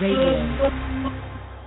Radio.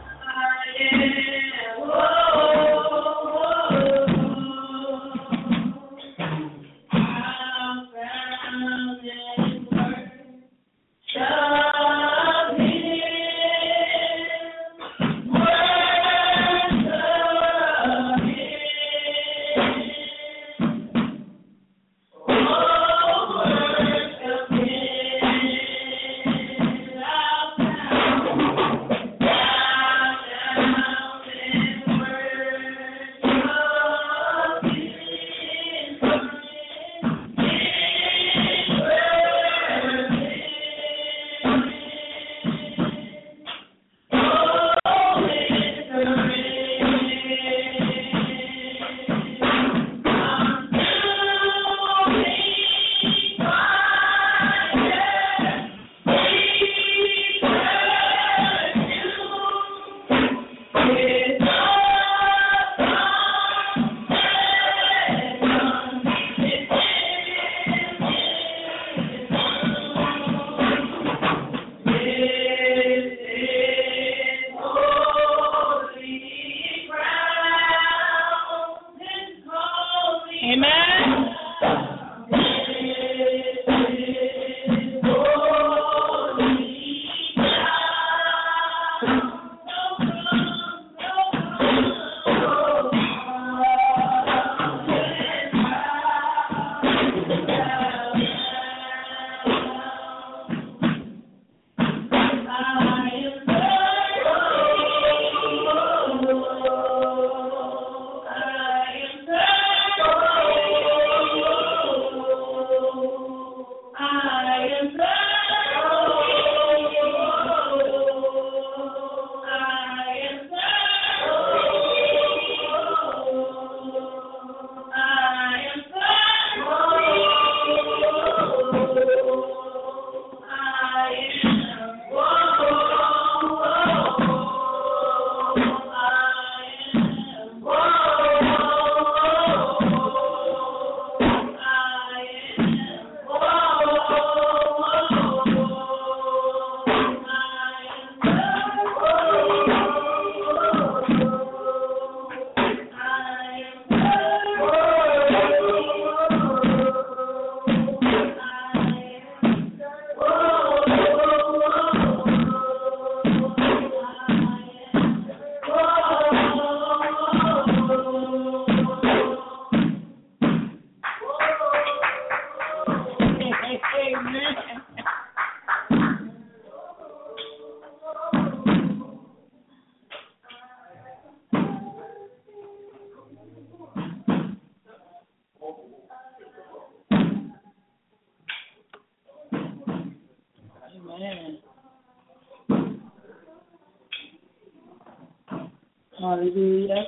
Hallelujah.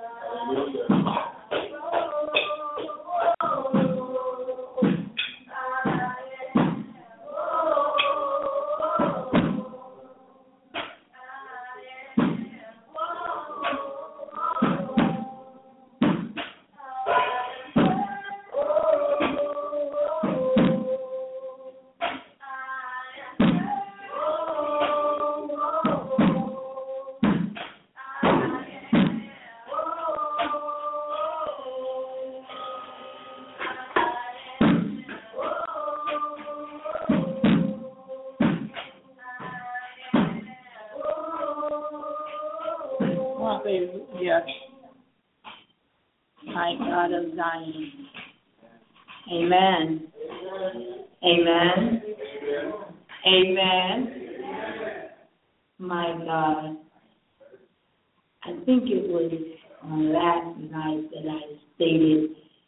Hallelujah. My God of Zion. Amen. Amen. Amen. My God. I think it was on last night that I stated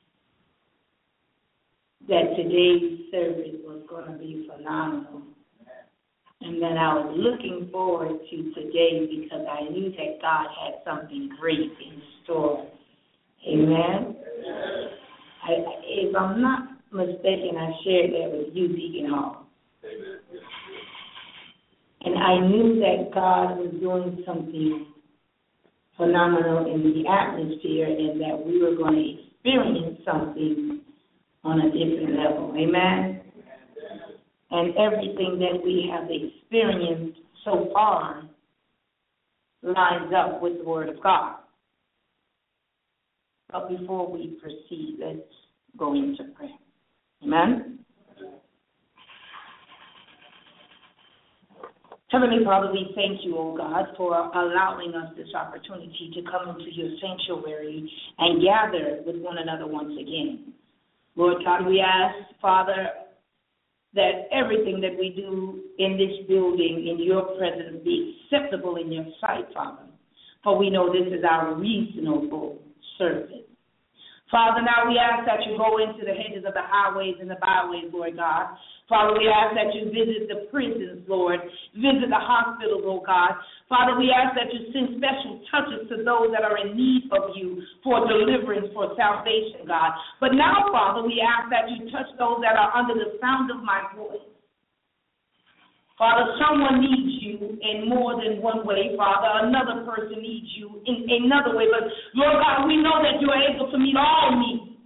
that today's service was going to be phenomenal. And that I was looking forward to today because I knew that God had something great in store. Amen. If I'm not mistaken, I shared that with you, Deacon Hall. And I knew that God was doing something phenomenal in the atmosphere and that we were going to experience something on a different level. Amen. And everything that we have experienced so far lines up with the Word of God. But before we proceed, let's go into prayer. Amen? Heavenly Father, we thank you, O God, for allowing us this opportunity to come into your sanctuary and gather with one another once again. Lord God, we ask, Father, that everything that we do in this building, in your presence, be acceptable in your sight, Father, for we know this is our reasonable service. Father, now we ask that you go into the hedges of the highways and the byways, Lord God. Father, we ask that you visit the prisons, Lord. Visit the hospitals, oh God. Father, we ask that you send special touches to those that are in need of you for deliverance, for salvation, God. But now, Father, we ask that you touch those that are under the sound of my voice. Father, someone needs you in more than one way, Father. Another person needs you in another way. But, Lord God, we know that you are able to meet all needs.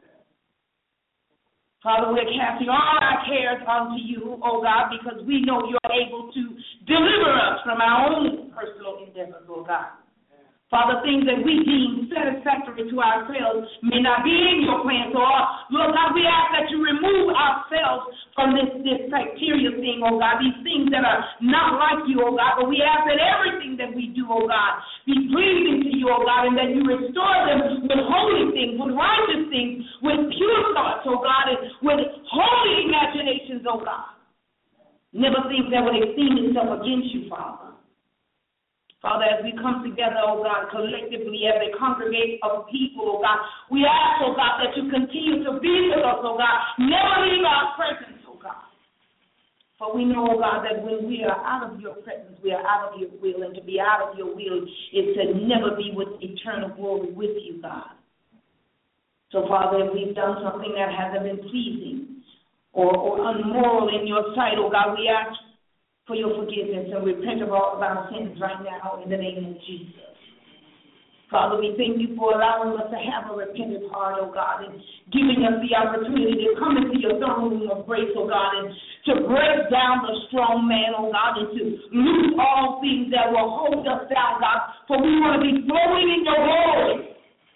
Father, we're casting all our cares unto you, oh God, because we know you're able to deliver us from our own personal endeavors, oh God. Father, things that we deem satisfactory to ourselves may not be in your plan. So, Lord God, we ask that you remove ourselves from this bacteria thing, oh God, these things that are not like you, oh God. But we ask that everything that we do, oh God, be pleasing to you, oh God, and that you restore them with holy things, with righteous things, with pure thoughts, oh God, and with holy imaginations, oh God. Never things that would esteem itself against you, Father. Father, as we come together, oh God, collectively as a congregation of people, oh God, we ask, oh God, that you continue to be with us, oh God, never leave our presence, oh God. For we know, oh God, that when we are out of your presence, we are out of your will, and to be out of your will is to never be with eternal glory with you, God. So, Father, if we've done something that hasn't been pleasing or unmoral in your sight, oh God, we ask for your forgiveness and repent of all of our sins right now in the name of Jesus. Father, we thank you for allowing us to have a repentant heart, oh God, and giving us the opportunity to come into your throne room of grace, oh God, and to break down the strong man, oh God, and to loose all things that will hold us down, God, for we want to be flowing in your glory.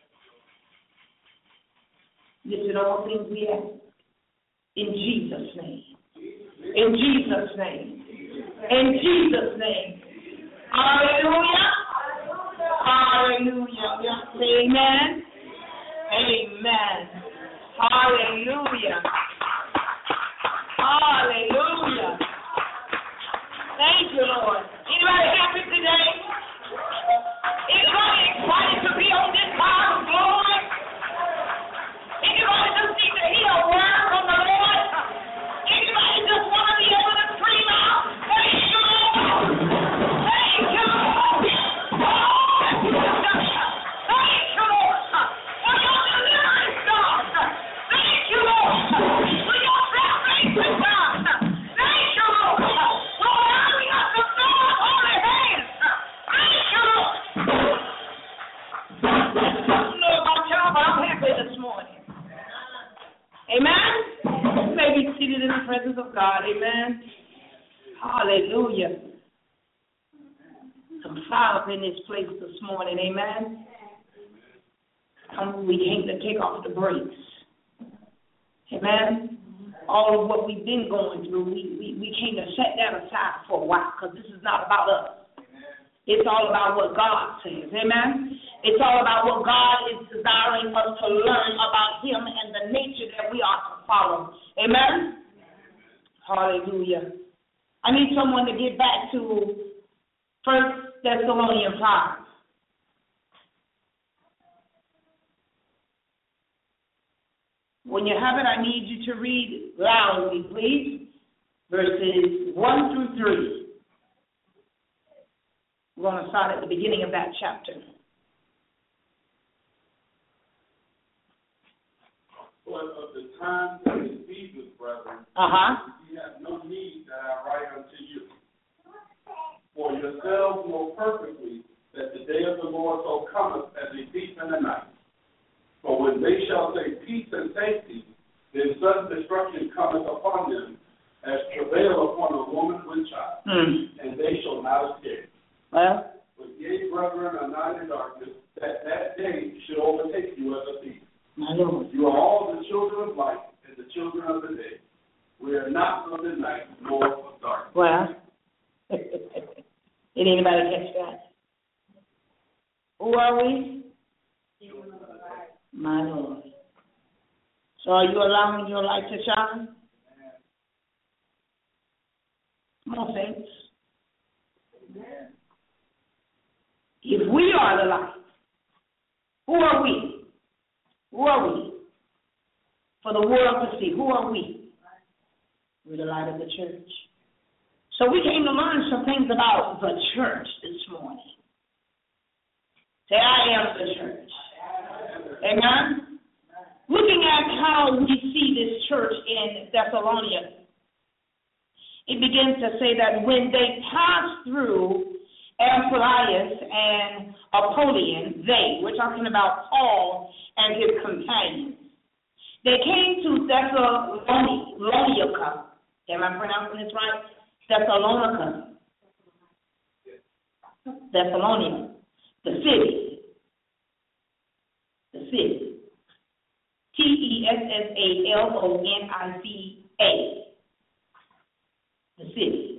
Listen, all things we ask in Jesus' name. In Jesus' name. In Jesus' name. Hallelujah. Hallelujah. Amen. Amen. Hallelujah. Hallelujah. Thank you, Lord. Anybody happy today? Anybody excited to be on this side of glory? Anybody just need to hear a word from the Lord? Anybody just want to be able to scream out? Thank you, Lord. Thank you, Lord. Thank you, Lord. For your deliverance, God. Thank you, Lord. For your salvation, God. Thank you, Lord. For allowing us to throw up holy hands. Thank you, Lord. I don't know about y'all, but I'm happy this morning. Amen? You may be seated in the presence of God. Amen? Hallelujah. Some fire up in this place this morning. Amen? We came to take off the brakes. Amen? All of what we've been going through, we came to set that aside for a while because this is not about us. It's all about what God says. Amen? It's all about what God is desiring us to learn about him and the nature that we are to follow. Amen? Hallelujah. I need someone to get back to 1 Thessalonians 5. When you have it, I need you to read loudly, please, verses 1 through 3. We're going to start at the beginning of that chapter. But of the time that is Jesus, brethren, ye have no need that I write unto you. For yourselves know perfectly that the day of the Lord so cometh as a thief in the night. For when they shall say peace and safety, then sudden destruction cometh upon them, as travail upon a woman with child. And they shall not escape. Well, but ye, brethren, are not in darkness, that day should overtake you as a thief. My Lord. You are all the children of light and the children of the day. We are not of the night nor of darkness. Well, did anybody catch that? Who are we? My Lord. So are you allowing your light to shine? Come on, saints. If we are the light, who are we? Who are we? For the world to see, who are we? We're the light of the church. So we came to learn some things about the church this morning. Say, I am the church. Amen? Looking at how we see this church in Thessalonica, it begins to say that when they passed through Amphipolis and Apollonia, we're talking about Paul and his companions, they came to Thessalonica. Am I pronouncing this right? Thessalonica. Thessalonica. The city. The city. Tessalonica. The city.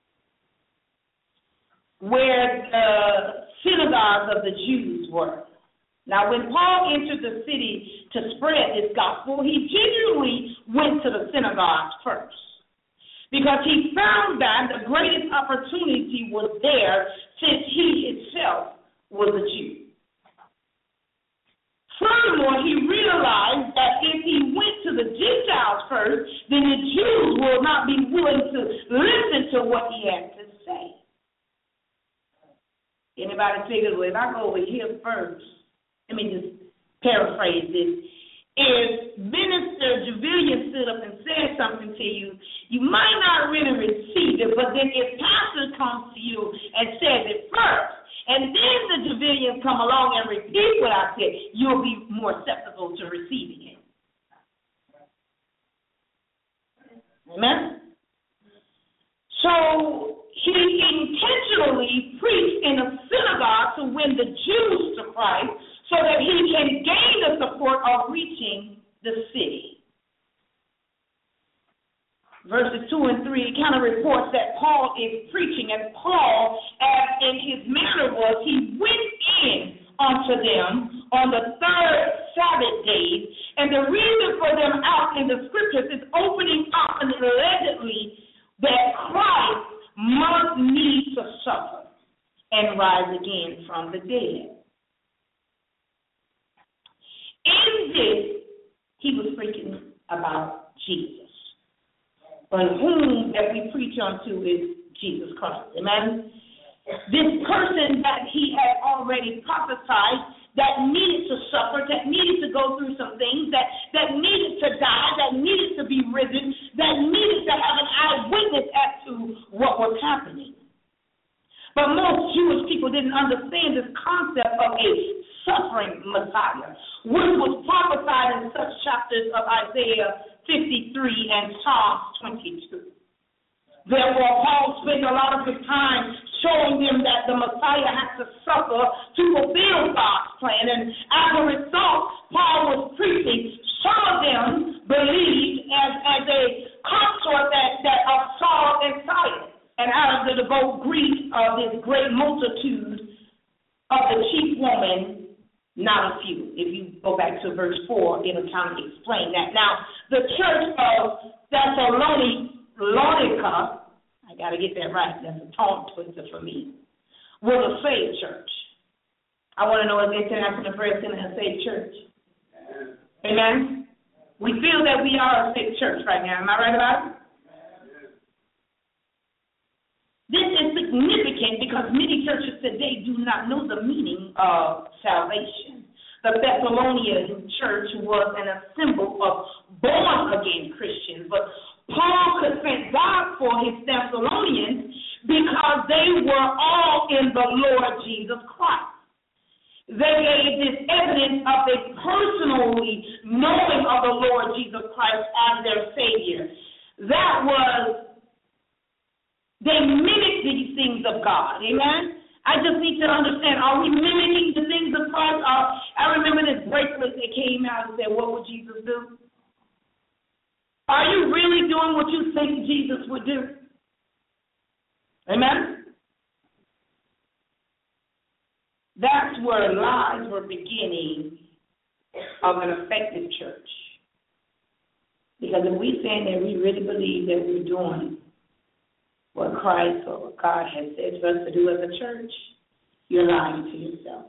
Where the synagogues of the Jews were. Now, when Paul entered the city to spread this gospel, he genuinely went to the synagogues first, because he found that the greatest opportunity was there, since he himself was a Jew. Furthermore, he realized that if he went to the Gentiles first, then the Jews will not be willing to listen to what he had to say. Anybody figures, well, if I go over here first, let me just paraphrase this. If Minister Javilian stood up and said something to you, you might not really receive it, but then if Pastor comes to you and says it first, and then the Javilians come along and repeat what I said, you'll be more susceptible to receiving it. Amen? So he intentionally preached in a synagogue to win the Jews to Christ, so that he can gain the support of reaching the city. Verses 2 and 3 kind of reports that Paul is preaching, and Paul, as in his manner was, he went in unto them on the third Sabbath day, and the reason for them out in the scriptures is opening up and allegedly that Christ must need to suffer and rise again from the dead. In this, he was preaching about Jesus, on whom that we preach unto is Jesus Christ. Amen? This person that he had already prophesied that needed to suffer, that needed to go through some things, that needed to die, that needed to be risen, that needed to have an eyewitness as to what was happening. But most Jewish people didn't understand this concept of a suffering Messiah, which was prophesied in such chapters of Isaiah 53 and Psalm 22. Therefore, Paul spent a lot of his time showing them that the Messiah had to suffer to fulfill God's plan. And as a result, Paul was preaching. Some of them believed as a consort that of Saul and Silas. And out of the devout grief of this great multitude of the chief woman, not a few. If you go back to verse 4, it'll kind of explain that. Now, the church of Thessalonica, I got to get that right, that's a tongue twister for me, was a saved church. I want to know if International Prayer Center has a saved church. Amen? We feel that we are a saved church right now. Am I right about it? This is significant because many churches today do not know the meaning of salvation. The Thessalonian church was an symbol of born-again Christians, but Paul could thank God for his Thessalonians because they were all in the Lord Jesus Christ. They gave this evidence of a personally knowing of the Lord Jesus Christ as their Savior. That was They mimic these things of God. Amen? I just need to understand, are we mimicking the things of Christ? I remember this bracelet that came out and said, what would Jesus do? Are you really doing what you think Jesus would do? Amen? That's where lies were beginning of an effective church. Because if we saying that we really believe that we're doing what Christ or what God has said for us to do as a church, you're lying to yourself.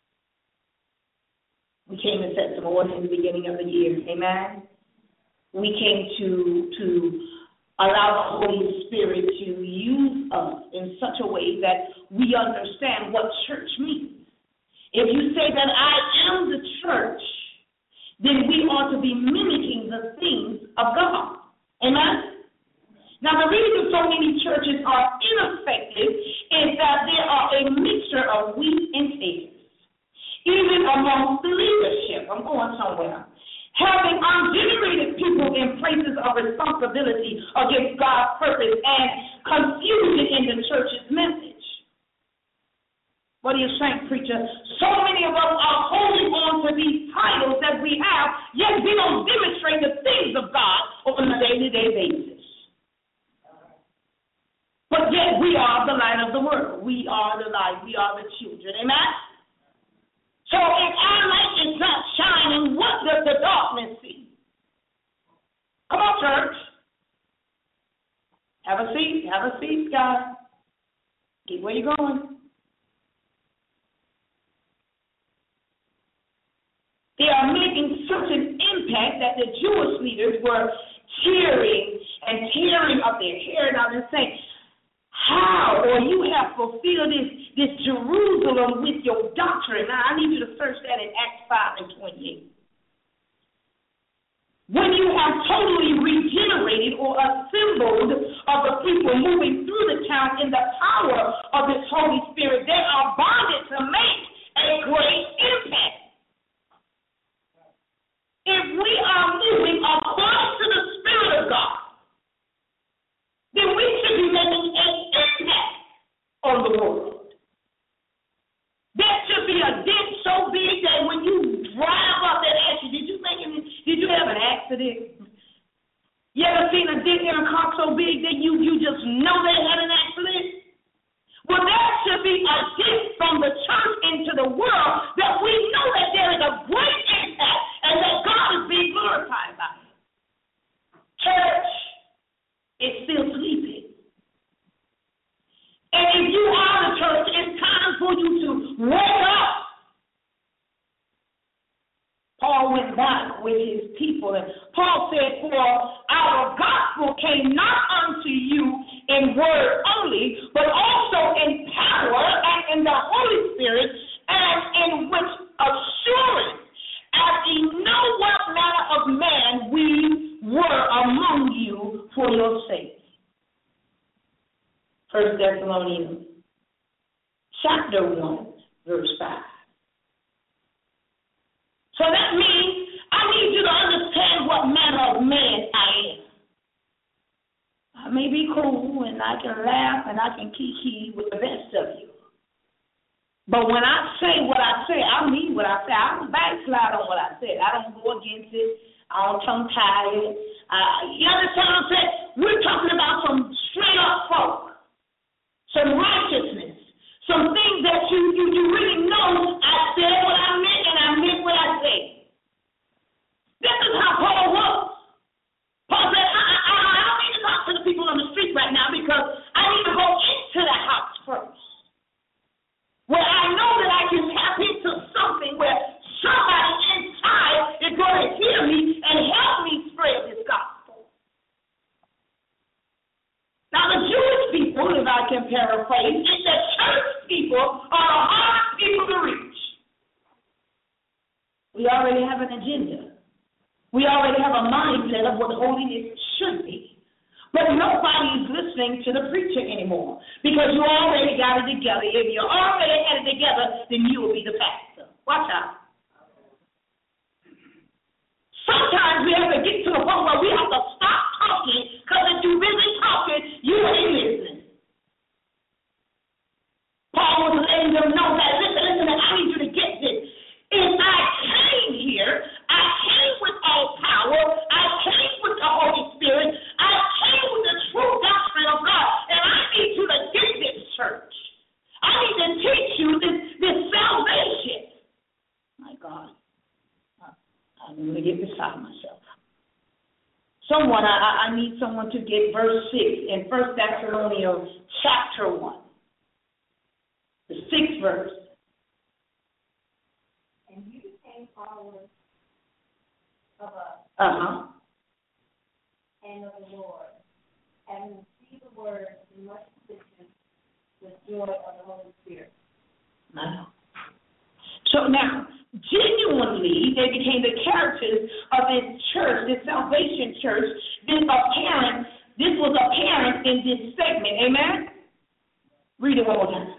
We came to set some order in the beginning of the year. Amen? We came to allow the Holy Spirit to use us in such a way that we understand what church means. If you say that I am the church, then we ought to be mimicking the things of God. Amen? Now, the reason so many churches are ineffective is that there are a mixture of wheat and tares, even amongst the leadership. I'm going somewhere. Having ungenerated people in places of responsibility against God's purpose and confusion in the church's message. What are you saying, preacher? So many of us are holding on to these titles that we have, yet we don't demonstrate the things of God on a day-to-day basis. But yet we are the light of the world. We are the light. We are the children. Amen? So if our light is not shining, what does the darkness see? Come on, church. Have a seat. Have a seat, guys. Get where you're going. They are making such an impact that the Jewish leaders were cheering and tearing up their hair down and saying, how, or you have fulfilled this Jerusalem with your doctrine. Now, I need you to search that in Acts 5 and 28. When you have totally regenerated or assembled of the people moving through the town in the power of this Holy Spirit, they are bonded to make a great impact. If we are moving according to the Spirit of God, then we should be making an impact on the world. That should be a dent so big that when you drive up that accident, did you have an accident? You ever seen a dent in a car so big that you just know they had an accident? Well, that should be a dent from the church into the world that we know that there is a great impact and that God is being glorified by it. Church is still sleeping. And if you are the church, it's time for you to wake up. Paul went back with his people, and Paul said, for our gospel came not unto you in word only, but also in power and in the Holy Spirit, and in which assurance, as ye know what manner of man we were among you for your sake. 1 Thessalonians chapter 1, verse 5. So that means I need you to understand what manner of man I am. I may be cool and I can laugh and I can kiki with the best of you. But when I say what I say, I mean what I say. I don't backslide on what I said. I don't go against it. I don't tongue tie it. You understand what I'm saying? We're talking about some straight up folk, some righteousness, some things that you really know. I said what I meant and I meant what I said. This is how Paul was. Paul said, I don't need to talk to the people on the street right now because I need to go into the house first, where I know that I can tap into something where somebody inside is going to hear me and help me spread this gospel. Now, the Jewish people, if I can paraphrase, is the church people are the hard people to reach. We already have an agenda. We already have a mindset of what holiness should be. But nobody is listening to the preacher anymore because you already got it together. If you already had it together, then you will be the pastor. Watch out. Sometimes we have to get to the point where we have to stop talking because if you're busy talking, you ain't listening. someone, I need someone to get verse 6 in 1 Thessalonians chapter 1, the 6th verse. And you became followers of us. And of the Lord, having received the word in much affliction with joy of the Holy Spirit. So now, genuinely, they became the characters of this church, this salvation church. This was apparent in this segment. Amen? Read it one more time.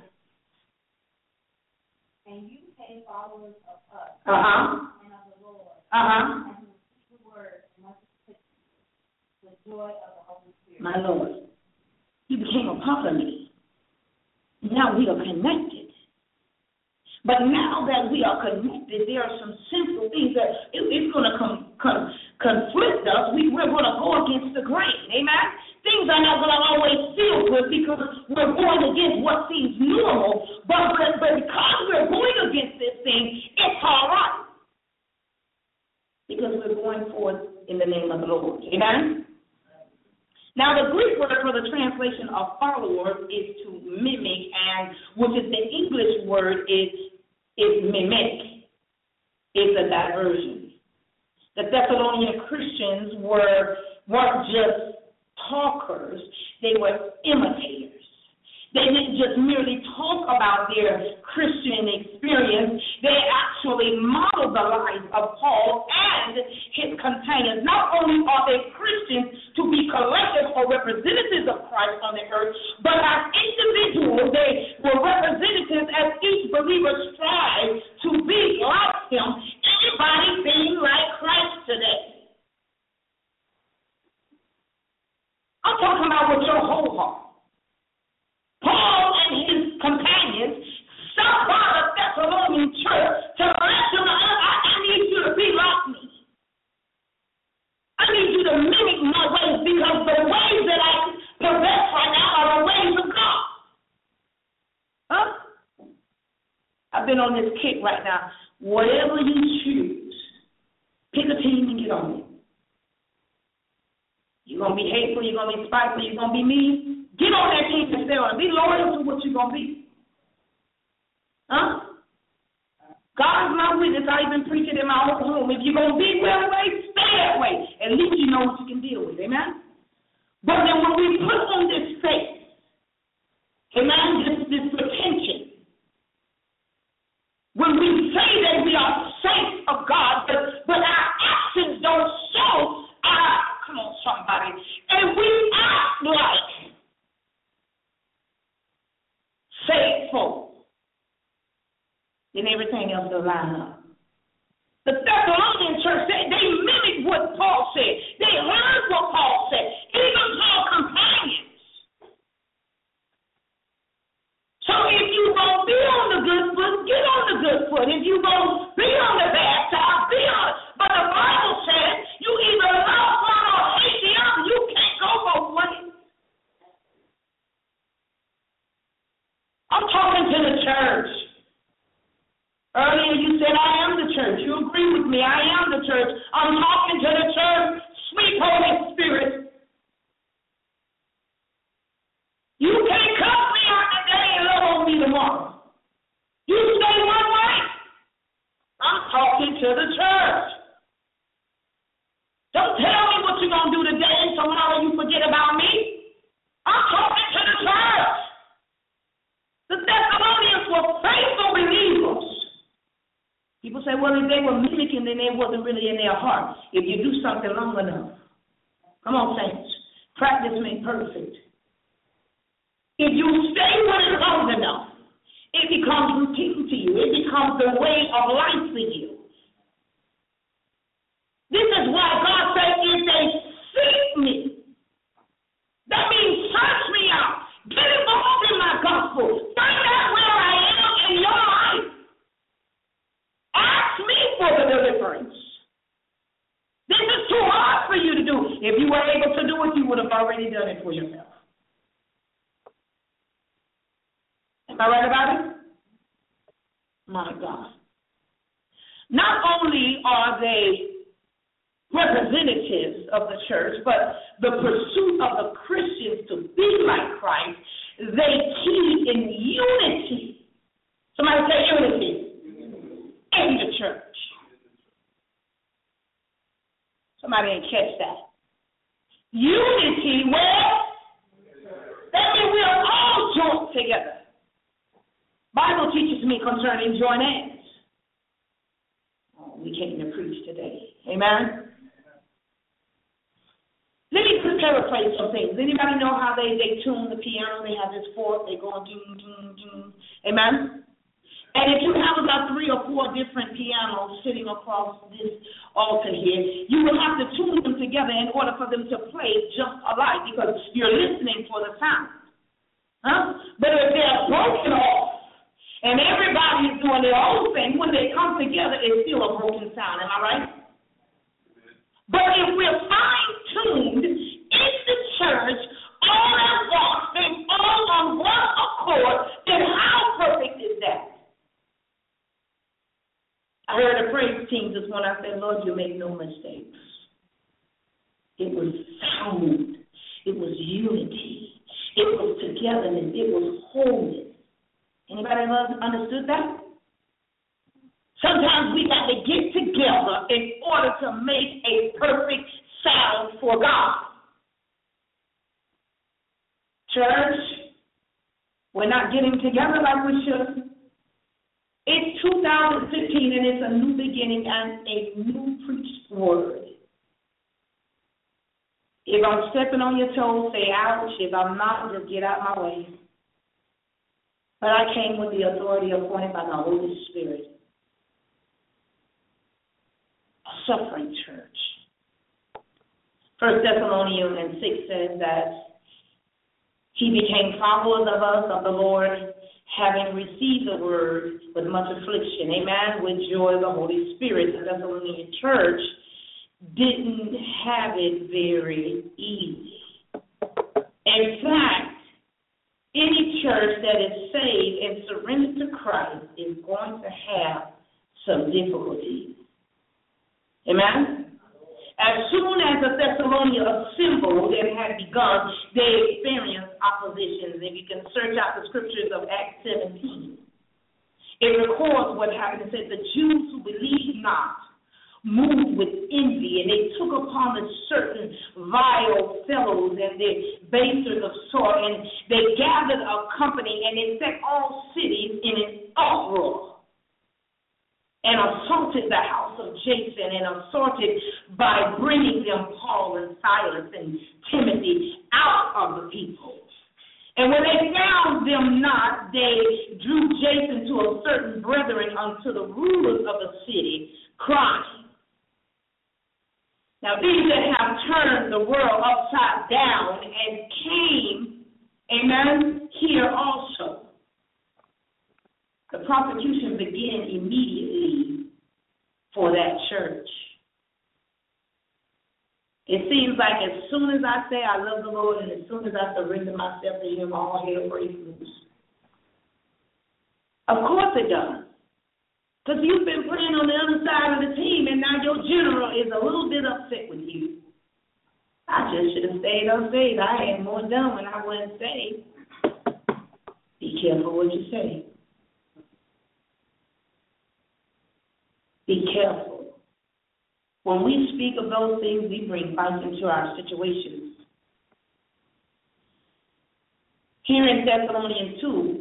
And you became followers of us. And of the Lord. And received the word in much affliction with joy of the Holy Spirit. My Lord, you became a part of me. Now we are connected. But now that we are connected, there are some sinful things that it's going to conflict us. We're going to go against the grain. Amen? Things are not going to always feel good because we're going against what seems normal. But because we're going against this thing, it's all right. Because we're going forth in the name of the Lord. Amen? Now, the Greek word for the translation of followers is to mimic, and which is the English word is mimic. It's a diversion. The Thessalonian Christians weren't just talkers, they were imitators. They didn't just merely talk about their Christian experience. They actually modeled the life of Paul and his companions. Not only are they Christians to be collective or representatives of Christ on the earth, but as individuals, they were representatives as each believer strives to be like him. Anybody being like Christ today? I'm talking about with your whole heart. Paul and his companions stopped by the Thessalonian church to let them know, I need you to be like me. I need you to mimic my ways because the ways that I possess right now are the ways of God. I've been on this kick right now. Whatever you choose, pick a team and get on it. You're going to be hateful, you're going to be spiteful, you're going to be mean. Get on that team and stay on it. Be loyal to what you're going to be. God is my witness. I've been preaching in my own home. If you're going to be that way, stay that way. At least you know what you can deal with. Amen? But then when we put on this faith, amen, this pretension, when we say that we are saints of God, but our actions don't show come on, somebody, and we act like faithful, then everything else will line up. The Thessalonian church, they mimicked what Paul said. They heard what Paul said. Even Paul's companions. So if you going to be on the good foot, get on the good foot. If you going to be on the bad side, be on it. But the Bible says you either love one or hate the other. You can't go both ways. I'm talking to the church. Earlier you said, I am the church. You agree with me. I am the church. I'm talking to the church. Sweet Holy Spirit. You can't cut me out today and love on me tomorrow. You stay one way. I'm talking to the church. Don't tell me what you're going to do today and tomorrow you forget about me. I'm talking to the church. The Thessalonians were faithful believers. People say, well, if they were mimicking, then it wasn't really in their heart. If you do something long enough, come on, saints, practice makes perfect. If you stay with it long enough, it becomes routine to you. It becomes the way of life for you. This is why God said, if they seek me, that means search me out. Get involved in my gospel. Find out where I am in your life. Ask me for the deliverance. This is too hard for you to do. If you were able to do it, you would have already done it for yourself. Am I right about it? My God. Not only are they representatives of the church, but the pursuit of the Christians to be like Christ, they key in unity. Somebody say unity in the church. Somebody didn't catch that. Unity where? That means we are all joined together. Bible teaches me concerning joint ends. Oh, we came to preach today. Amen? Let me paraphrase some things. Anybody know how they tune the piano? They have this fork. They go doom, doom, doom. Amen? And if you have about 3 or 4 different pianos sitting across this altar here, you will have to tune them together in order for them to play just alike because you're listening for the sound. Huh? But if they're broken off and everybody is doing their own thing, when they come together, it's still a broken sound. Am I right? But if we're fine-tuned in the church, all at once, and all on one accord, then how perfect is that? I heard a praise team this morning. I said, Lord, you make no mistakes. It was sound. It was unity. It was togetherness. It was wholeness. Anybody understood that? Sometimes we got to get together in order to make a perfect sound for God. Church, we're not getting together like we should. It's 2015 and it's a new beginning and a new preached word. If I'm stepping on your toes, say ouch. If I'm not, just get out my way. But I came with the authority appointed by the Holy Spirit. A suffering church. 1 Thessalonians 6 says that he became followers of us, of the Lord, having received the word with much affliction, amen, with joy of the Holy Spirit. The Thessalonian church didn't have it very easy. In fact, any church that is saved and surrendered to Christ is going to have some difficulties. Amen? As soon as the Thessalonians assembled and had begun, they experienced oppositions. If you can search out the scriptures of Acts 17, it records what happened. It said the Jews who believed not moved with envy, and they took upon a certain vile fellows and the basers of sort, and they gathered a company, and they set all cities in an uproar, and assaulted the house of Jason, and assaulted by bringing them Paul and Silas and Timothy out of the people. And when they found them not, they drew Jason to a certain brethren unto the rulers of the city, crying. Now these that have turned the world upside down and came, amen, here also. The prosecution began immediately for that church. It seems like as soon as I say I love the Lord and as soon as I surrender myself to Him, all hell breaks loose. Of course it does. Because you've been playing on the other side of the team and now your general is a little bit upset with you. I just should have stayed unsaved. I had more done when I wasn't saved. Be careful what you say. Be careful. When we speak of those things, we bring life into our situations. Here in Thessalonians 2,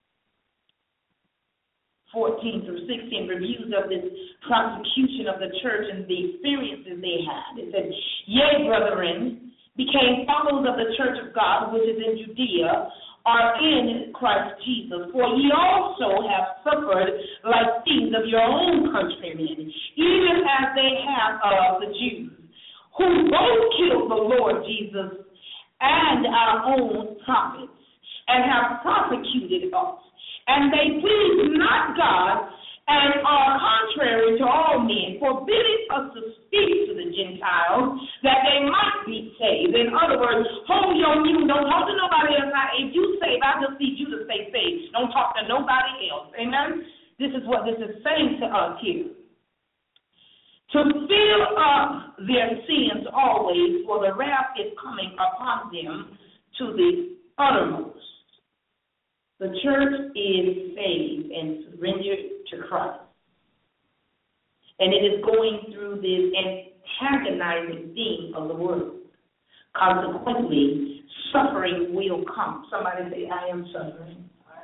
14 through 16, reviews of this prosecution of the church and the experiences they had. It said, yea, brethren, became followers of the church of God, which is in Judea, are in Christ Jesus. For ye also have suffered like things of your own countrymen, even as they have of the Jews, who both killed the Lord Jesus and our own prophets, and have persecuted us. And they please not God, and are contrary to all men, forbidding us to speak to the Gentiles, that they might be saved. In other words, hold your mute. Don't talk to nobody else. If you save, I just need you to stay saved. Don't talk to nobody else. Amen? This is what this is saying to us here. to fill up their sins always, for the wrath is coming upon them to the uttermost. The church is saved and surrendered to Christ. And it is going through this antagonizing thing of the world. Consequently, suffering will come. Somebody say, I am suffering.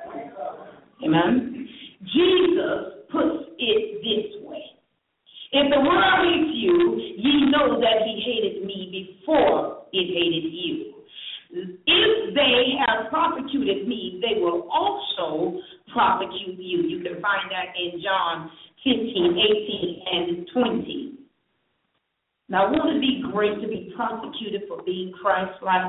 Amen? Jesus puts it this way. If the world hates you, ye know that he hated me before it hated you. If they have persecuted me, they will also prosecute you. You can find that in John 15, 18, and 20. Now, wouldn't it be great to be prosecuted for being Christ-like?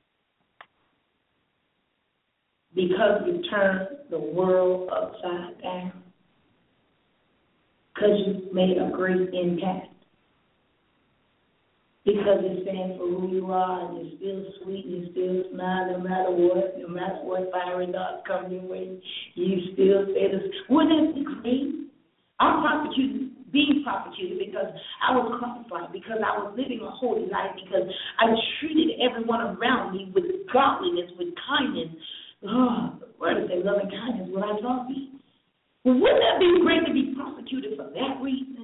Because you turned the world upside down. Because you made a great impact. Because you stand for who you are, and you're still sweet, and you still smile no matter what fiery darts come your way, you still say this. Wouldn't that be great? I'm being prosecuted because I was Christ-like, because I was living a holy life, because I treated everyone around me with godliness, with kindness. Where does say loving kindness will I draw thee? Well, wouldn't that be great to be prosecuted for that reason?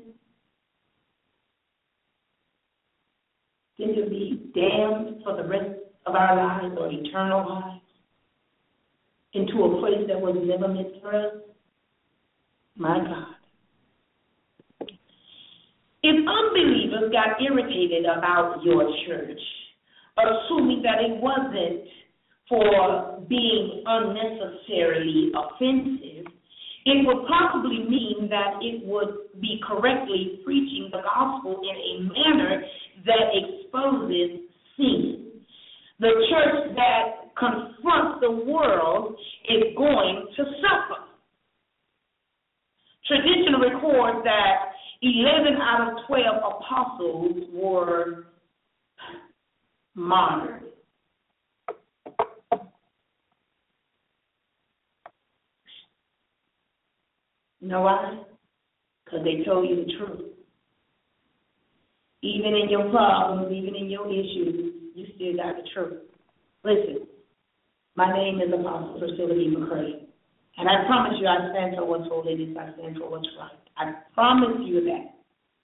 Then to be damned for the rest of our lives or eternal lives into a place that was never meant for us? My God. If unbelievers got irritated about your church, assuming that it wasn't for being unnecessarily offensive, it would probably mean that it would be correctly preaching the gospel in a manner that exposes sin. The church that confronts the world is going to suffer. Tradition records that 11 out of 12 apostles were martyred. You know why? Because they told you the truth. Even in your problems, even in your issues, you still got the truth. Listen, my name is Apostle Priscilla E. McCray, and I promise you I stand for what's holiness, I stand for what's right. I promise you that.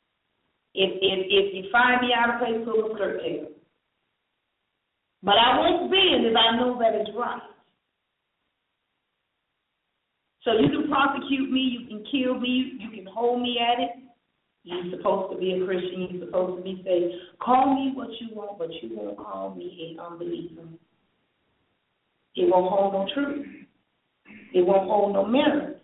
If you find me out of place, pull a skirt tail. But I won't bend if I know that it's right. So you can prosecute me, you can kill me, you can hold me at it. You're supposed to be a Christian. You're supposed to be saying, call me what you want, but you won't call me an unbeliever. It won't hold no truth. It won't hold no merit.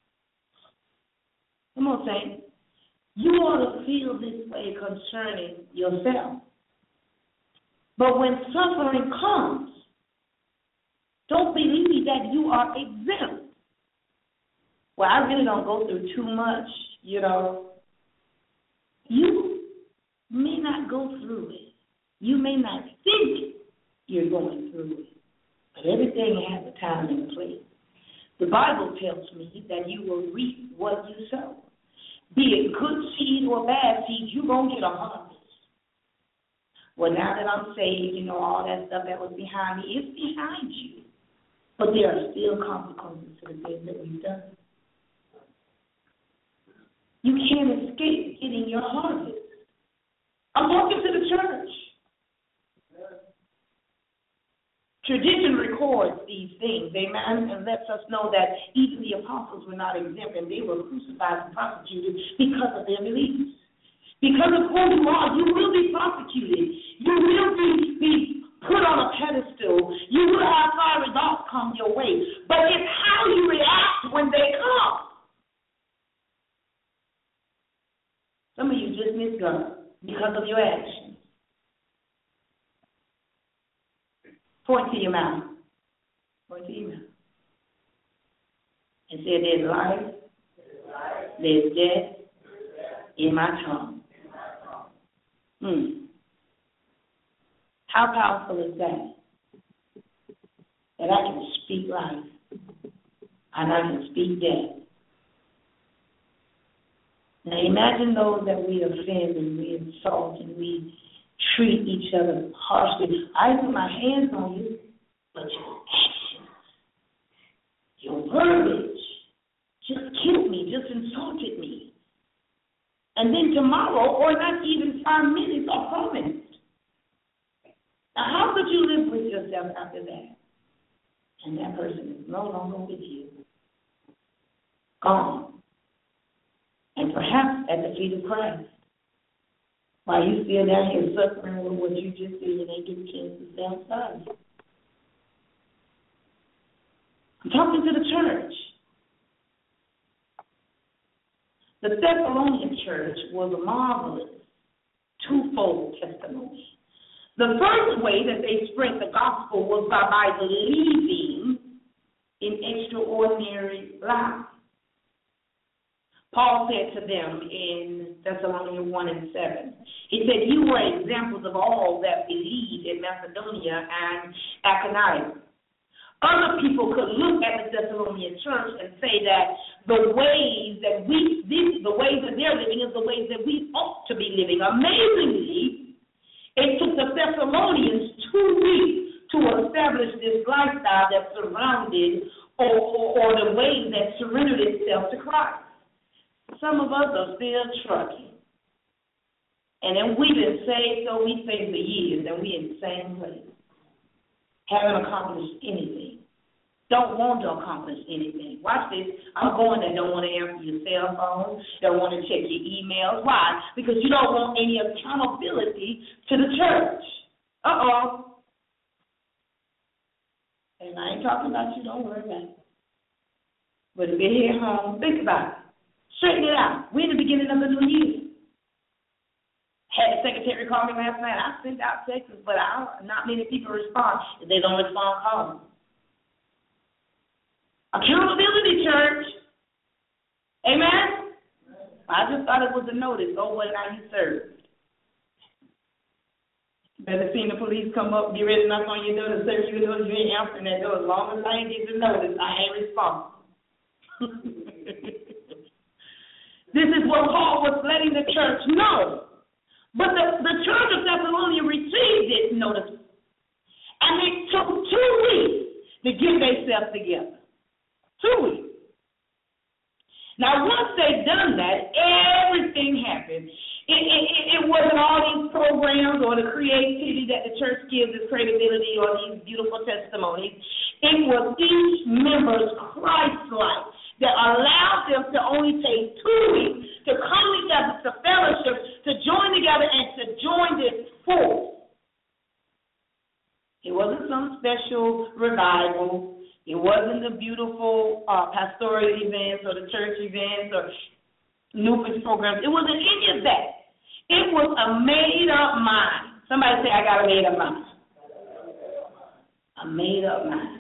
Come on, saints. You ought to feel this way concerning yourself. But when suffering comes, don't believe that you are exempt. Well, I really don't go through too much, you know. You may not go through it. You may not think you're going through it. But everything has a time and a place. The Bible tells me that you will reap what you sow. Be it good seed or bad seed, you're going to get a harvest. Well, now that I'm saved, you know, all that stuff that was behind me is behind you. But there are still consequences to the things that we've done. You can't escape getting your harvest. I'm talking to the church. Tradition records these things, amen, and lets us know that even the apostles were not exempt, and they were crucified and prosecuted because of their beliefs. Because of who you are, you will be prosecuted. You will be put on a pedestal. You will have fiery darts come your way. But it's how you react when they come. Some of you just miss God because of your actions. Point to your mouth. Point to your mouth. And say, there's life, there's death in my tongue. How powerful is that? That I can speak life, and I can speak death. Now imagine those that we offend and we insult and we treat each other harshly. I put my hands on you, but your actions, your verbiage, just killed me, just insulted me. And then tomorrow, or not even 5 minutes, are permanent. Now how could you live with yourself after that? And that person is no longer with you. Gone. And perhaps at the feet of Christ. While you still down here suffering with what you just did, and they get a chance to say, I'm sorry. I'm talking to the church. The Thessalonian church was a marvelous, twofold testimony. The first way that they spread the gospel was by believing in extraordinary lives. Paul said to them in Thessalonians 1:7, he said, you were examples of all that believed in Macedonia and Achaia. Other people could look at the Thessalonian church and say that the ways that they're living is the ways that we ought to be living. Amazingly, it took the Thessalonians 2 weeks to establish this lifestyle that surrounded or the way that surrendered itself to Christ. Some of us are still trucking. And then we've been saved, so we saved for years, and we're in the same place. Haven't accomplished anything. Don't want to accomplish anything. Watch this. I'm going that don't want to answer your cell phone, don't want to check your emails. Why? Because you don't want any accountability to the church. Uh-oh. And I ain't talking about you. Don't worry about it. But if you're here home, think about it. Straighten it out. We're in the beginning of the new year. Had the secretary call me last night. I sent out texts, but not many people respond. If they don't respond, call them. Accountability, church. Amen? I just thought it was a notice. Oh, well, now you served. Better see the police come up, get ready to knock on your door to serve you. You ain't answering that door. As long as I ain't get the notice, I ain't responsible. This is what Paul was letting the church know. But the church of Thessalonica received this notice. And it took 2 weeks to get themselves together. 2 weeks. Now, once they'd done that, everything happened. It wasn't all these programs or the creativity that the church gives, this credibility or these beautiful testimonies. It was each member's Christ life that allowed them to only take 2 weeks to come together, to fellowship, to join together, and to join this force. It wasn't some special revival. It wasn't the beautiful pastoral events or the church events or Newport programs. It wasn't any of that. It was a made-up mind. Somebody say, I got a made-up mind. A made-up mind.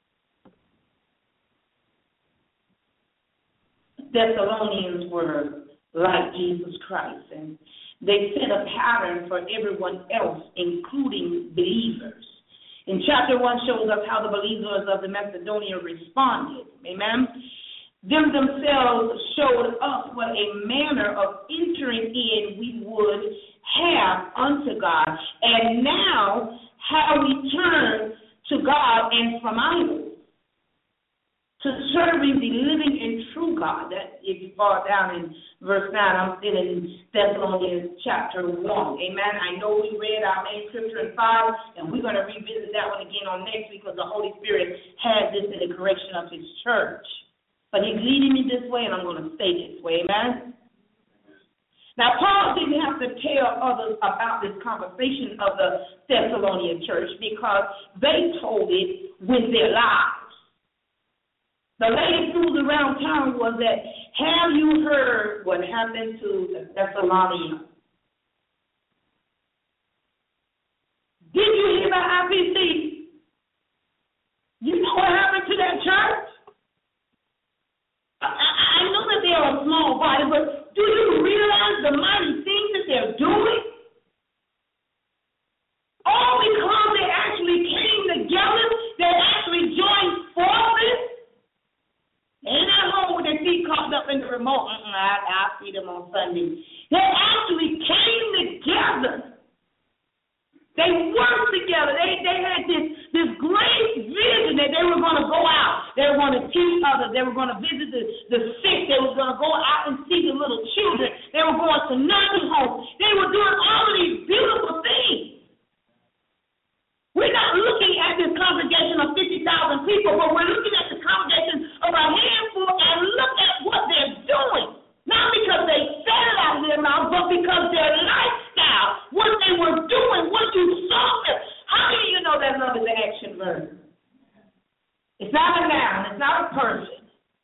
Thessalonians were like Jesus Christ, and they set a pattern for everyone else, including believers. In chapter 1 shows us how the believers of the Macedonia responded. Amen? Them themselves showed us what a manner of entering in we would have unto God, and now how we turn to God and from idols, to serving the living and true God. That if you fall down in verse 9, I'm still in Thessalonians chapter 1. Amen. I know we read our main scripture in 5, and we're going to revisit that one again on next week because the Holy Spirit has this in the correction of his church. But he's leading me this way, and I'm going to stay this way. Amen. Now, Paul didn't have to tell others about this conversation of the Thessalonian church because they told it with their lives. The latest news around town was that, have you heard what happened to the Thessalonians? Did you hear about IPC? You know what happened to that church? I know that they are a small body, but do you realize the mighty things that they're doing? All because they actually came together, they actually joined forces. They're not home with their feet caught up in the remote. I'll see them on Sunday. They actually came together. They worked together. They had this great vision that they were going to go out. They were going to teach others. They were going to visit the sick. They were going to go out and see the little children. They were going to nursing homes. They were doing all of these beautiful things. We're not looking at this congregation of 50,000 people, but we're looking at the congregation of a handful and look at what they're doing. Not because they said it out of their mouth, but because their lifestyle, what they were doing, what you saw them. How many of you know that love is an action verb? It's not a noun. It's not a person.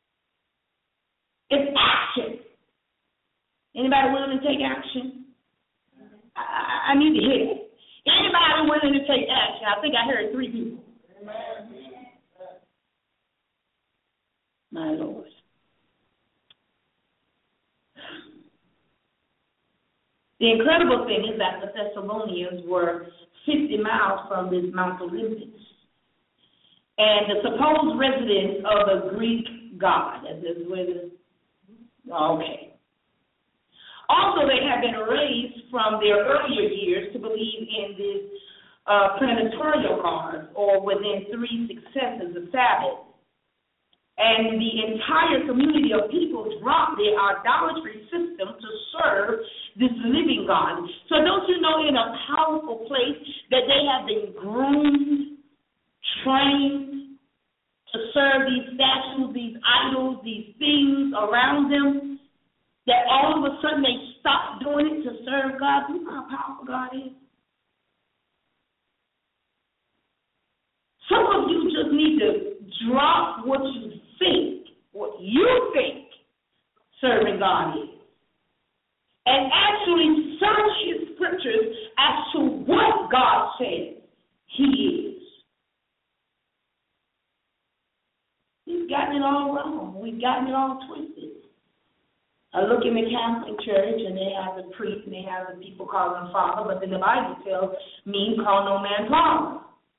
It's action. Anybody willing to take action? I need to hear it. Anybody willing to take action? I think I heard 3 people. My Lord. The incredible thing is that the Thessalonians were 50 miles from this Mount Olympus. And the supposed residence of the Greek god. Okay. Also, they have been raised from their earlier years to believe in this planetorial card, or within 3 successes of Sabbath. And the entire community of people dropped their idolatry system to serve this living God. So don't you know, in a powerful place that they have been groomed, trained to serve these statues, these idols, these things around them, that all of a sudden they stop doing it to serve God? You know how powerful God is? Some of you just need to drop what you think serving God is, and actually search his scriptures as to what God says he is. We've gotten it all wrong. We've gotten it all twisted. I look in the Catholic Church, and they have the priest, and they have the people call him Father, but then the Bible tells me, call no man Father.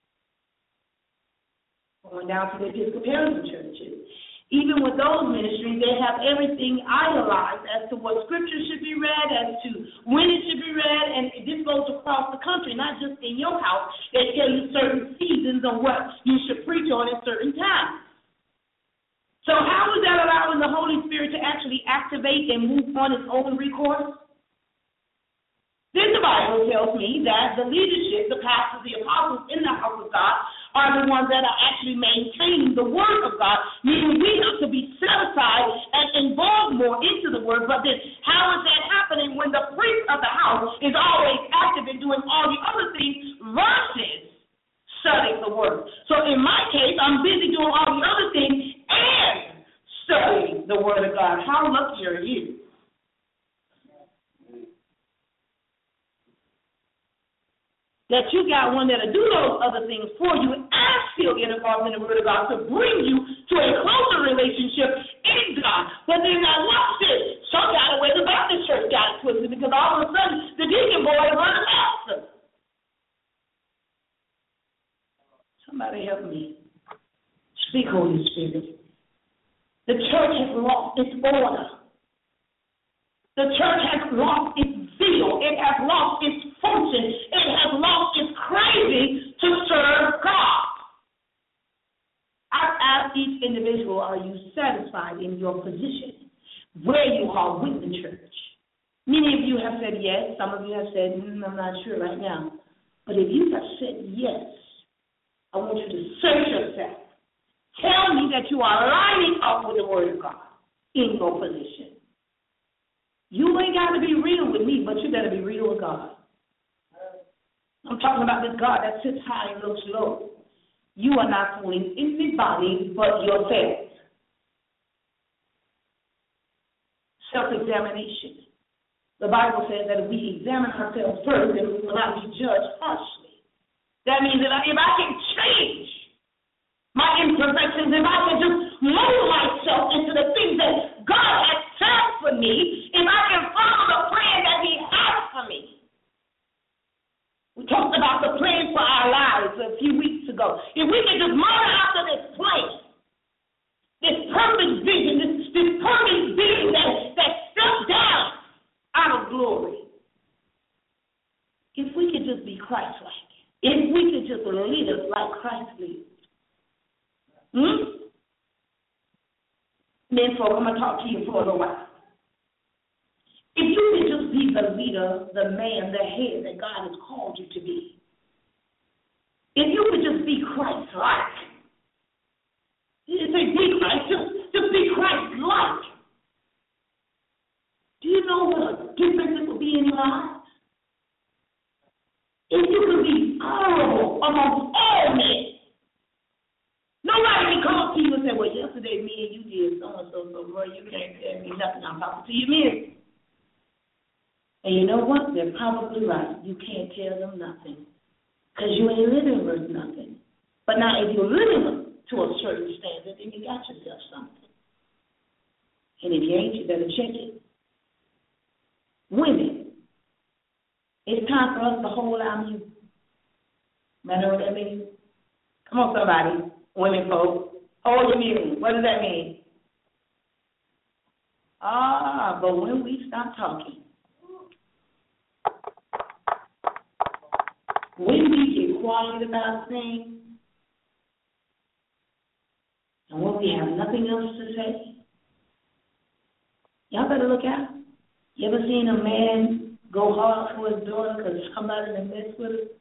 Going down to the Episcopalian churches. Even with those ministries, they have everything idolized as to what scripture should be read, as to when it should be read, and this goes across the country, not just in your house. They tell you certain seasons on what you should preach on at certain times. So how is that allowing the Holy Spirit to actually activate and move on its own recourse? Then the Bible tells me that the leadership, the pastors, the apostles in the house of God are the ones that are actually maintaining the word of God, meaning we have to be set aside and involved more into the word. But then how is that happening when the priest of the house is always active in doing all the other things versus studying the word? So in my case, I'm busy doing all the other things and studying the word of God. How lucky are you? That you got one that'll do those other things for you and still get involved in the word of God to bring you to a closer relationship in God. But then now watch this. Some kind of way the Baptist church got it twisted, because all of a sudden the deacon boy is running after. Somebody help me. Speak, Holy Spirit. The church has lost its order. The church has lost its zeal. It has lost its function. It has lost its craving to serve God. I ask each individual, are you satisfied in your position where you are with the church? Many of you have said yes. Some of you have said, I'm not sure right now. But if you have said yes, I want you to search yourself. Tell me that you are lining up with the word of God in your position. You ain't got to be real with me, but you got to be real with God. I'm talking about this God that sits high and looks low. You are not fooling anybody but yourself. Self-examination. The Bible says that if we examine ourselves first, then we will not be judged harshly. That means that if I can change my imperfections, if I can just mold myself into the things that God has set for me, if I can follow the plan that he has for me. We talked about the plan for our lives a few weeks ago. If we can just model after this plan, this perfect vision, this perfect being that Christ-like. If we could just lead us like Christ leads. Men folk, I'm going to talk to you for a little while. If you could just be the leader, the man, the head that God has called you to be. If you could just be Christ-like. You didn't say be Christ, just be Christ-like. Do you know what a difference it would be in your life? If you could be honorable among all men. Nobody can come up to you and say, well, yesterday me and you did so-and-so, so boy, you can't tell me nothing. I'm talking to you men. And you know what? They're probably right. You can't tell them nothing because you ain't living worth nothing. But now if you're living to a certain standard, then you got yourself something. And if you ain't, you better check it. Women, it's time for us to hold our mute. You know what that means? Come on, somebody. Women folk, hold your mute. What does that mean? But when we stop talking, when we get quiet about things, and when we have nothing else to say, y'all better look out. You ever seen a man go hard for his daughter because somebody done messed with her?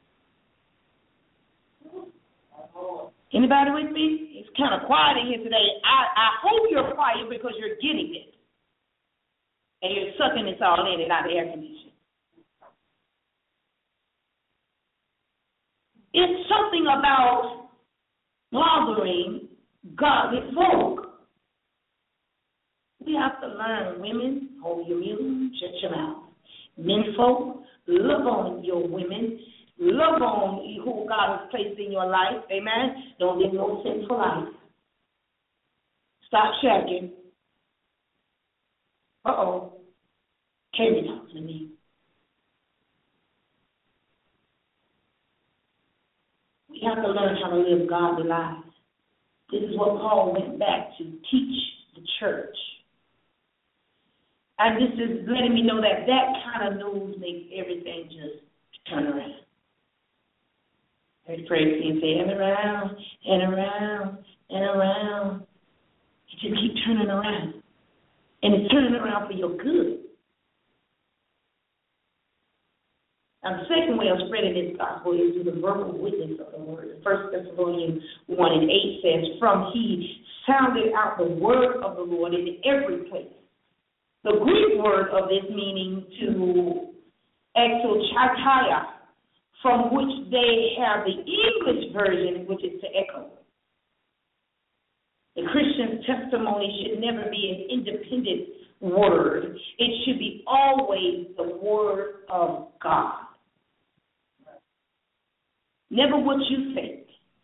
Anybody with me? It's kind of quiet in here today. I hope you're quiet because you're getting it. And you're sucking this all in and out of the air conditioning. It's something about bothering godly folk. We have to learn, women, hold your mute, shut your mouth. Men folk, love on your women. Love on who God has placed in your life. Amen. Don't live no sinful life. Stop shagging. Can't be talking to me. We have to learn how to live godly lives. This is what Paul went back to teach the church. And this is letting me know that kind of news makes everything just turn around. Heard the praise team say, and around, and around, and around. You just keep turning around. And it's turning around for your good. Now, the second way of spreading this gospel is through the verbal witness of the word. 1 Thessalonians 1:8 says, from he sounded out the word of the Lord in every place. The Greek word of this meaning to exochatia, from which they have the English version, which is to echo. The Christian's testimony should never be an independent word. It should be always the word of God. Never what you think.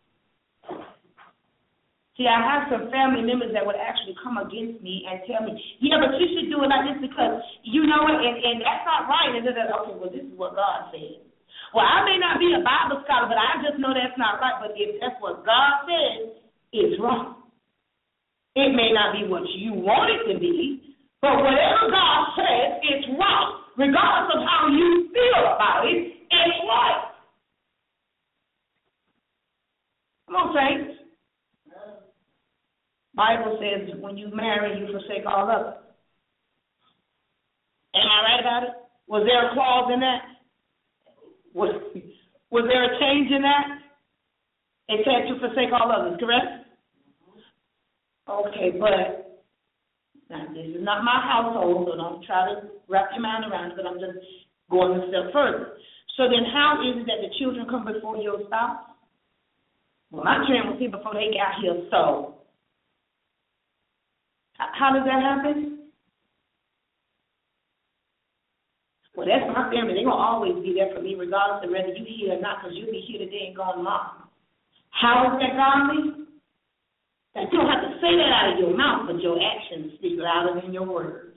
See, I have some family members that would actually come against me and tell me, yeah, but you should do it like this because, you know, and that's not right. And okay, well, this is what God said. Well, I may not be a Bible scholar, but I just know that's not right. But if that's what God says, it's wrong. It may not be what you want it to be, but whatever God says, it's wrong. Regardless of how you feel about it, it's right. Come on, saints. Bible says when you marry, you forsake all others. Am I right about it? Was there a clause in that? Was there a change in that? It said to forsake all others, correct? Okay, but now this is not my household, so don't try to wrap your mind around it, but I'm just going a step further. So then how is it that the children come before your spouse? Well, my children was here before they got here, so how does that happen? Well, that's my family. They're going to always be there for me regardless of whether you're here or not, because you'll be here today and gone tomorrow. How is that godly? That you don't have to say that out of your mouth, but your actions speak louder than your words.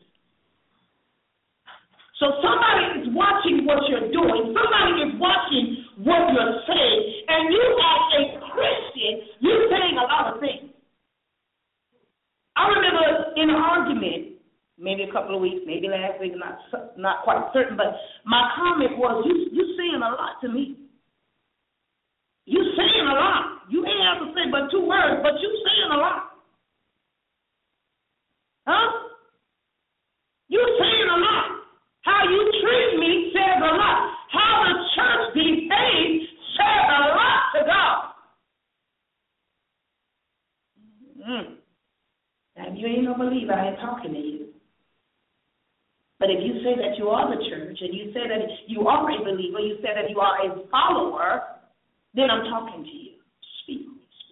So somebody is watching what you're doing. Somebody is watching what you're saying. And you as a Christian, you're saying a lot of things. I remember in an argument, maybe a couple of weeks, maybe last week, I'm not quite certain, but my comment was, saying a lot to me. You saying a lot. You ain't have to say but 2 words, but you saying a lot. Huh? You saying a lot. How you treat me says a lot. How the church behaves says a lot to God. Now, if you ain't no believer, I ain't talking to you. But if you say that you are the church, and you say that you are a believer, you say that you are a follower, then I'm talking to you. Speak.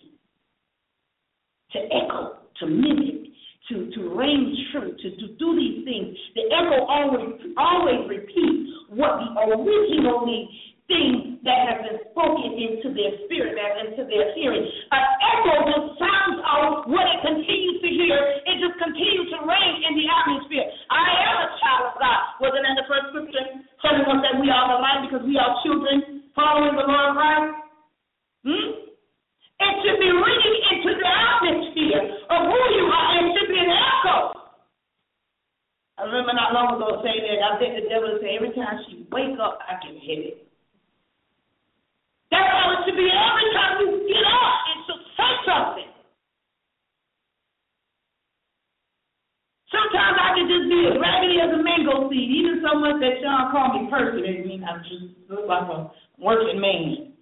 To echo, to mimic, to reign true, to do these things. The echo always repeats what the originally thing that has been spoken into their spirit, into their hearing. An echo just sounds out what it continues to hear. It just continues to reign in the atmosphere. I am a child of God. Wasn't that the first scripture? Telling us that we are the light because we are children following the Lord Christ. It should be ringing into the atmosphere of who you are. It should be an echo. I remember not long ago saying that I bet the devil to say every time she wake up, I can hit it. That's how it should be every time you get up. It should say something. Sometimes I can just be as raggedy as a mango seed, even so much that Sean called me person. I mean, I just look like a working man.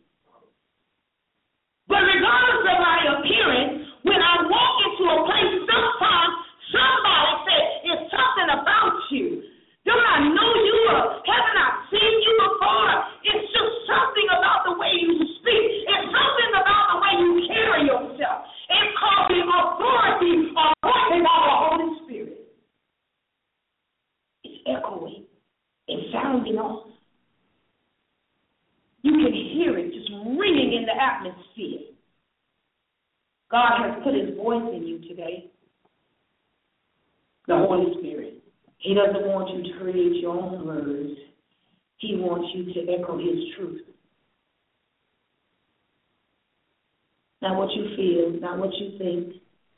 But regardless of my appearance, when I walk into a place, sometimes somebody says, it's something about you. Don't I know you or haven't I seen you before? It's just something about the way you speak. It's something about the way you carry yourself. It's called the authority appointed by the Holy Spirit. It's echoing. It's sounding off. You can hear it just ringing in the atmosphere. God has put his voice in you today. The Holy Spirit. He doesn't want you to create your own words. He wants you to echo his truth. Not what you feel, not what you think,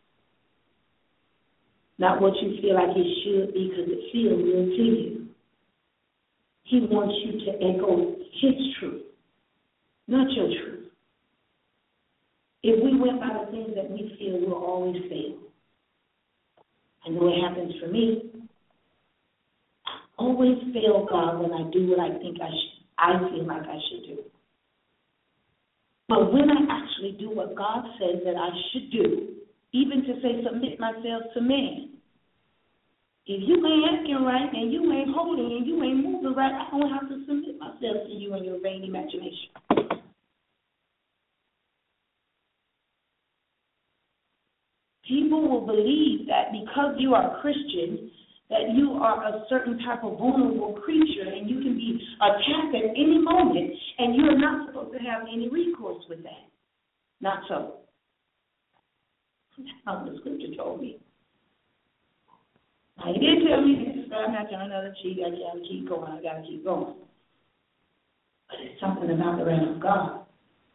not what you feel like it should be because it feels good to you. He wants you to echo his truth, not your truth. If we went by the things that we feel, we'll always fail. I know it happens for me. I always fail God when I do what I think I feel like I should do. But when I actually do what God says that I should do, even to say submit myself to man, if you ain't acting right and you ain't holding and you ain't moving right, I don't have to submit myself to you and your vain imagination. People will believe that because you are Christian, that you are a certain type of vulnerable creature and you can be attacked at any moment and you are not supposed to have any recourse with that. Not so. That's how the scripture told me. Now, he did tell me this, I'm not turning another cheek, I got to keep going, But it's something about the wrath of God.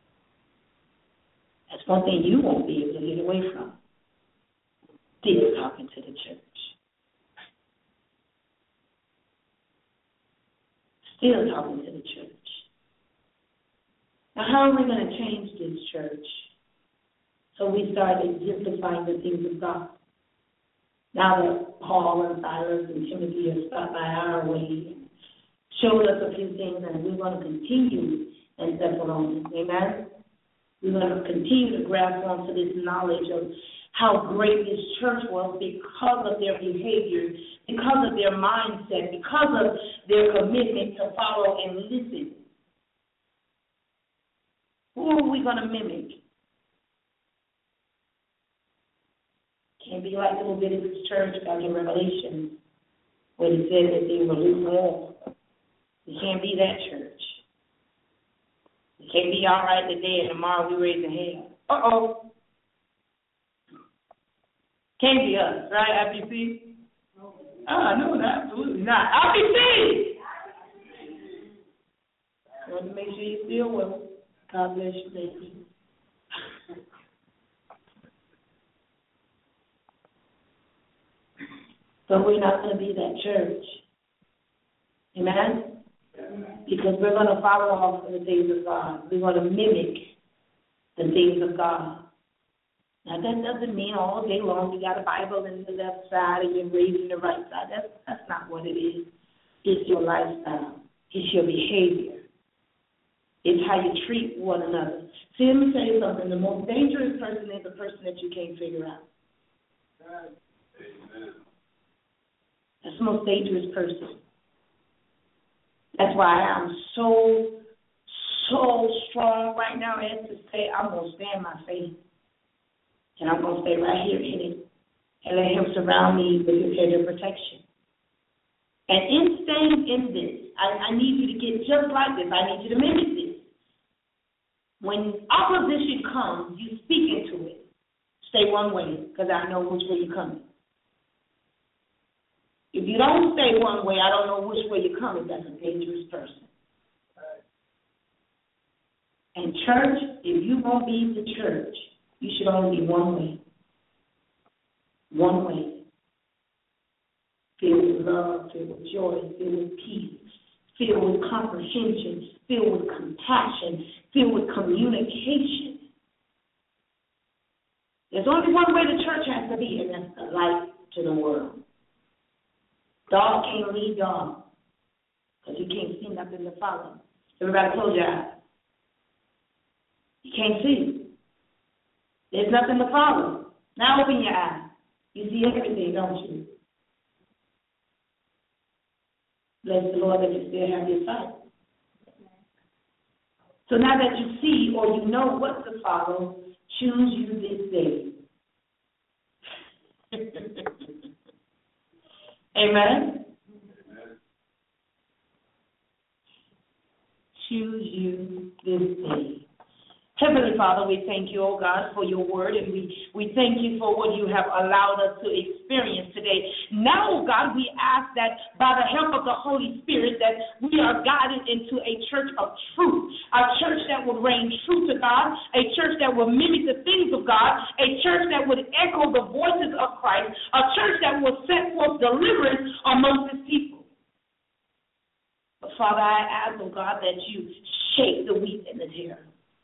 That's one thing you won't be able to get away from. Still talking to the church. Still talking to the church. Now, how are we going to change this church? So we start exemplifying the things of God. Now that Paul and Silas and Timothy have stopped by our way and showed us a few things, and we want to continue in Thessalonians. Amen? We're going to continue to grasp onto this knowledge of how great this church was because of their behavior, because of their mindset, because of their commitment to follow and listen. Who are we going to mimic? Can't be like the Leviticus church back in Revelation, where it said that they were lukewarm. We can't be that church. We can't be all right today and tomorrow we raise the hell. Uh-oh. Can't be us, right, IPC? No, absolutely not. IPC! Want to make sure you feel well. God bless you, baby. But we're not going to be that church. Amen? Because we're going to follow off the things of God. We're going to mimic the things of God. Now, that doesn't mean all day long you got a Bible in the left side and you're reading the right side. That's not what it is. It's your lifestyle. It's your behavior. It's how you treat one another. See, let me tell you something. The most dangerous person is the person that you can't figure out. Amen. That's the most dangerous person. That's why I'm so strong right now as to say I'm going to stand my faith. And I'm going to stay right here in it and let him surround me with his hedge of protection. And in staying in this, I need you to get just like this. I need you to mimic this. When opposition comes, you speak into it. Stay one way, because I know which way you're coming. If you don't stay one way, I don't know which way you're coming. That's a dangerous person. And church, if you won't be the church, you should only be one way. One way. Filled with love, filled with joy, filled with peace, filled with comprehension, filled with compassion, filled with communication. There's only one way the church has to be, and that's the light to the world. Dog can't lead dog because you can't see nothing to follow. Everybody close your eyes. You can't see. There's nothing to follow. Now open your eyes. You see everything, don't you? Bless the Lord that you still have your sight. So now that you see or you know what to follow, choose you this day. Amen? Choose you this day. Heavenly Father, we thank you, oh God, for your word, and we thank you for what you have allowed us to experience today. Now, oh God, we ask that by the help of the Holy Spirit that we are guided into a church of truth, a church that will reign true to God, a church that will mimic the things of God, a church that would echo the voices of Christ, a church that will set forth deliverance amongst his people. But Father, I ask, oh God, that you shake the wheat and the tare.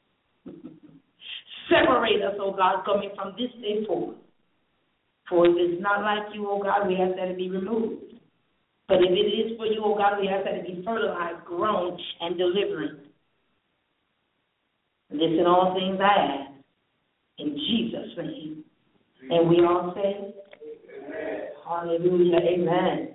Separate us, oh God, coming from this day forward. For if it's not like you, oh God, we ask that it be removed. But if it is for you, oh God, we ask that it be fertilized, grown, and delivering. This in all things I ask. In Jesus' name. And we all say, Amen. Hallelujah, amen.